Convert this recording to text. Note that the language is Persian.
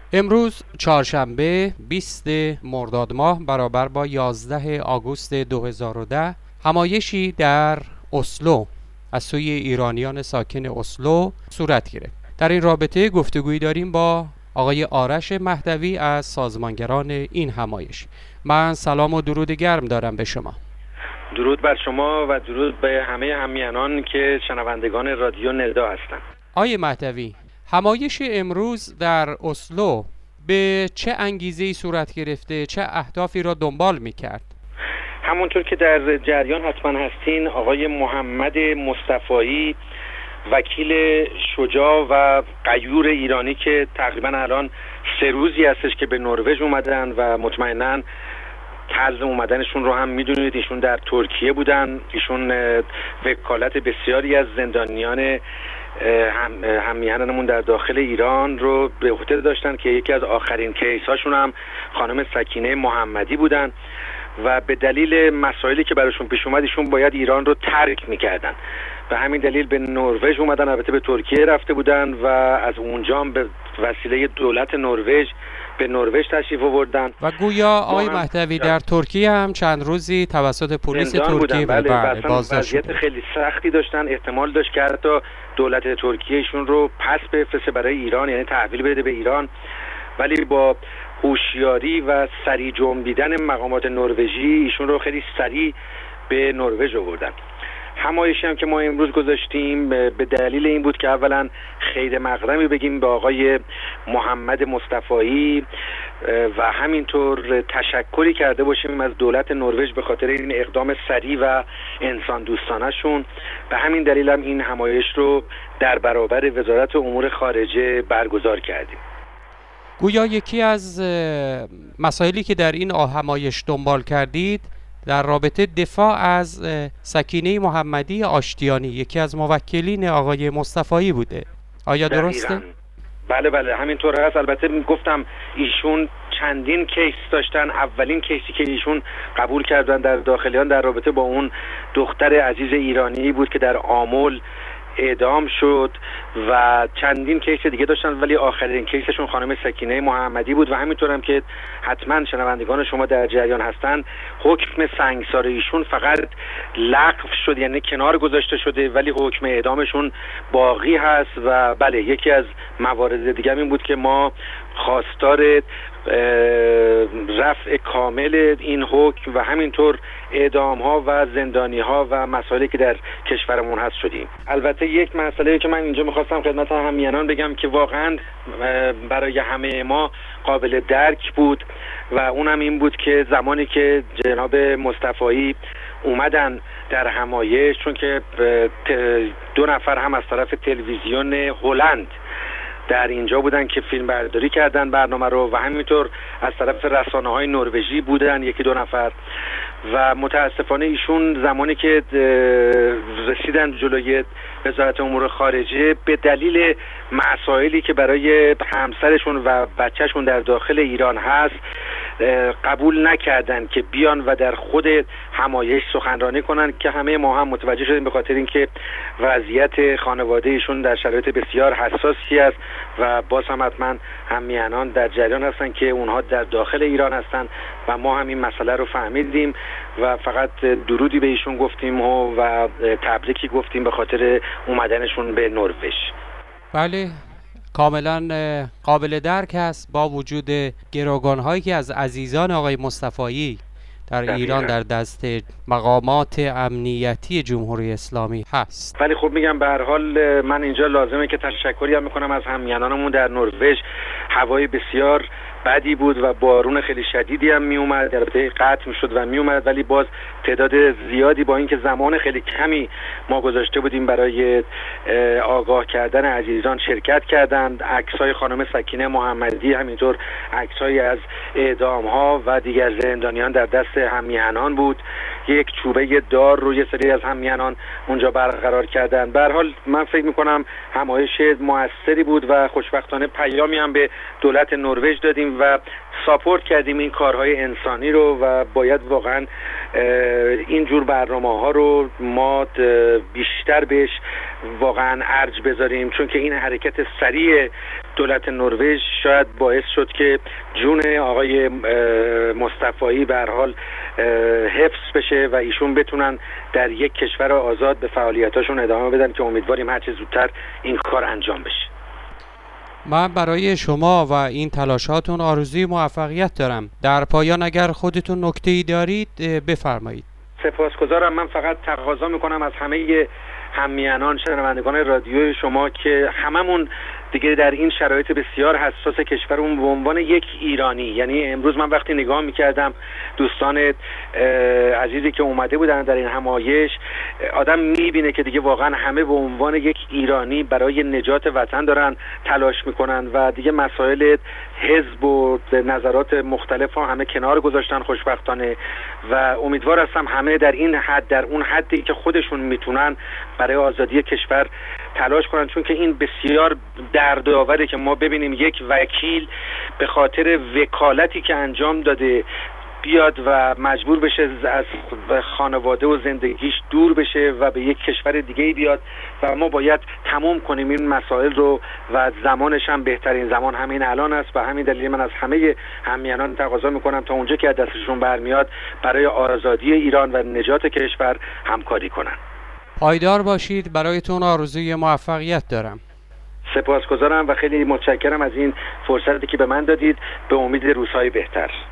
امروز چهارشنبه 20 مرداد ماه برابر با 11 آگوست 2010 همایشی در اسلو از سوی ایرانیان ساکن اسلو صورت گرفت. در این رابطه گفتگویی داریم با آقای آرش مهدوی از سازمانگران این همایش. من سلام و درود گرم دارم به شما. درود بر شما و درود به همه همیهنان که شنوندگان رادیو ندا هستند. آقای مهدوی، همایش امروز در اسلو به چه انگیزه‌ای صورت گرفته؟ چه اهدافی را دنبال می‌کرد؟ همونطور که در جریان حتما هستین، آقای محمد مصطفایی، وکیل شجاع و غیور ایرانی که تقریبا الان 3 روزی هستش که به نروژ اومدن و مطمئناً طرز اومدنشون رو هم میدونید، ایشون در ترکیه بودن. ایشون وکالت بسیاری از زندانیان همیهنانمون در داخل ایران رو به عهده داشتن که یکی از آخرین کیس هاشون هم خانم سکینه محمدی بودن و به دلیل مسائلی که براشون پیش اومد ایشون باید ایران رو ترک میکردن. به همین دلیل به نروژ اومدن، البته به ترکیه رفته بودن و از اونجا به وسیله دولت نروژ به نروژ تشریف آوردن و گویا آقای مهدوی در ترکیه هم چند روزی توسط پلیس ترکیه وضعیت خیلی سختی داشتن. احتمال داشت که حتی دولت ترکیه ایشون رو پس بفرسته برای ایران، یعنی تحویل بده به ایران، ولی با هوشیاری و سریع جنبیدن مقامات نروژی ایشون رو خیلی سریع به نروژ آوردن. همایشی هم که ما امروز گذاشتیم به دلیل این بود که اولا خیر مقدمی بگیم به آقای محمد مصطفایی و همینطور تشکری کرده باشیم از دولت نروژ به خاطر این اقدام سریع و انسان دوستانه شون. به همین دلیل هم این همایش رو در برابر وزارت امور خارجه برگزار کردیم. گویا یکی از مسائلی که در این همایش دنبال کردید در رابطه دفاع از سکینه محمدی آشتیانی، یکی از موکلین آقای مصطفایی بوده. آیا درسته؟ بله همینطور هست. البته گفتم ایشون چندین کیس داشتن. اولین کیسی که ایشون قبول کردن در داخلیان در رابطه با اون دختر عزیز ایرانی بود که در آمل اعدام شد و چندین کیس دیگه داشتن، ولی آخرین کیسشون خانم سکینه محمدی بود و همینطور هم که حتما شنوندگان شما در جریان هستن، حکم سنگسار ایشون فقط لغو شد، یعنی کنار گذاشته شده، ولی حکم اعدامشون باقی هست. و بله، یکی از موارد دیگه این بود که ما خواستار رفع کامل این حکم و همینطور اعدام ها و زندانی ها و مسائلی که در کشورمون هست شدیم. البته یک مسئله که من اینجا میخواستم خدمت همیهنان بگم که واقعا برای همه ما قابل درک بود و اونم این بود که زمانی که جناب مصطفایی اومدن در همایش، چون که 2 نفر هم از طرف تلویزیون هلند در اینجا بودن که فیلم برداری کردن برنامه رو و همینطور از طرف رسانه‌های نروژی بودن 1-2 نفر و متاسفانه ایشون زمانی که رسیدن جلوی وزارت امور خارجه به دلیل مسائلی که برای همسرشون و بچهشون در داخل ایران هست قبول نکردن که بیان و در خود همایش سخنرانی کنن که همه ما هم متوجه شدیم به خاطر اینکه وضعیت خانواده ایشون در شرایط بسیار حساسی است و باز هم حتما همیهنان در جریان هستن که اونها در داخل ایران هستن و ما هم این مسئله رو فهمیدیم و فقط درودی به ایشون گفتیم و تبریکی گفتیم به خاطر اومدنشون به نروژ. بله، کاملا قابل درک است با وجود گروگان‌هایی که از عزیزان آقای مصطفایی در ایران در دست مقامات امنیتی جمهوری اسلامی هست. ولی خب میگم به هر حال من اینجا لازمه که تشکری هم میکنم از همیهنانمون در نروژ. هوای بسیار بدی بود و بارون خیلی شدیدی هم میومد، البته قطع میشد و میومد، ولی باز تعداد زیادی با اینکه زمان خیلی کمی ما گذاشته بودیم برای آگاه کردن عزیزان شرکت کردند. عکس‌های خانم سکینه محمدی، همینطور عکس‌های از اعدام‌ها و دیگر زندانیان در دست همیهنان بود. یک چوبه دار رو یه سری از همیهنان اونجا برقرار کردن. به هر حال من فکر می‌کنم همایش موثری بود و خوشبختانه پیامی هم به دولت نروژ دادیم و ساپورت کردیم این کارهای انسانی رو و باید واقعا این جور برنامه‌ها رو ما بیشتر بهش واقعا ارج بذاریم، چون که این حرکت سریع دولت نروژ شاید باعث شد که جون آقای مصطفایی به هر حال حفظ بشه و ایشون بتونن در یک کشور آزاد به فعالیتاشون ادامه بدن که امیدواریم هرچه زودتر این کار انجام بشه. من برای شما و این تلاشاتون آرزوی موفقیت دارم. در پایان اگر خودتون نکته‌ای دارید بفرمایید. سپاسگزارم. من فقط تقاضا میکنم از همه هممیهنان شنوندگان رادیو شما که هممون دیگه در این شرایط بسیار حساس کشورمون به عنوان یک ایرانی، یعنی امروز من وقتی نگاه میکردم دوستان عزیزی که اومده بودن در این همایش، آدم میبینه که دیگه واقعا همه به عنوان یک ایرانی برای نجات وطن دارن تلاش میکنن و دیگه مسائل حزب و نظرات مختلف ها همه کنار گذاشتن خوشبختانه و امیدوار هستم همه در این حد، در اون حدی که خودشون میتونن برای آزادی کشور تلاش کنن، چون که این بسیار دردآوره که ما ببینیم یک وکیل به خاطر وکالتی که انجام داده بیاد و مجبور بشه از خانواده و زندگیش دور بشه و به یک کشور دیگه بیاد و ما باید تموم کنیم این مسائل رو و زمانش هم بهترین زمان همین الان است و همین دلیل من از همه هممیهنان تقاضا میکنم تا اونجا که از دستشون برمیاد برای آزادی ایران و نجات کشور همکاری کنن. پایدار باشید. برایتون آرزوی موفقیت دارم. سپاسگزارم و خیلی متشکرم از این فرصتی که به من دادید. به امید روزهای بهتر.